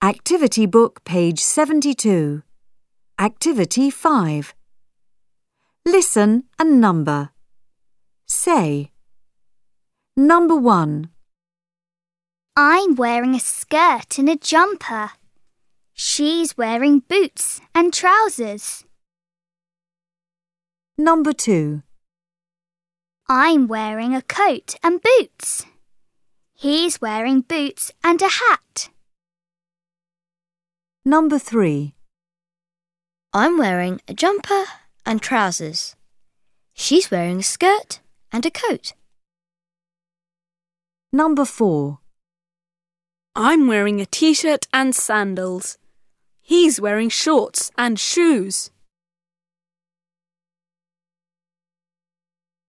Activity Book, page 72. Activity 5. Listen and number. Say. Number 1. I'm wearing a skirt and a jumper. She's wearing boots and trousers. Number 2. I'm wearing a coat and boots. He's wearing boots and a hat. Number 3. I'm wearing a jumper and trousers. She's wearing a skirt and a coat. Number 4. I'm wearing a t-shirt and sandals. He's wearing shorts and shoes.